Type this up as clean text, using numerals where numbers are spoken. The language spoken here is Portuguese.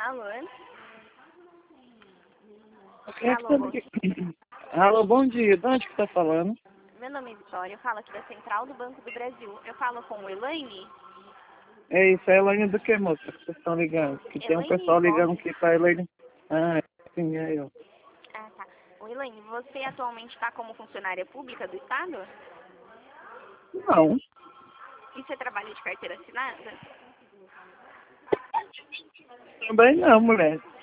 Alô? Quem é que Alô, bom tá... dia. Alô, bom dia. De onde que tá falando? Meu nome é Vitória, eu falo aqui da Central do Banco do Brasil. Eu falo com o Elaine? É isso, é a Elaine do que, moça, que vocês estão ligando? Que tem um Elaine pessoal ligando Gomes. aqui pra Elaine. Ah, sim, é eu. Ah, tá. O Elaine, você atualmente está como funcionária pública do Estado? Não, E você trabalha de carteira assinada? também não, mulher.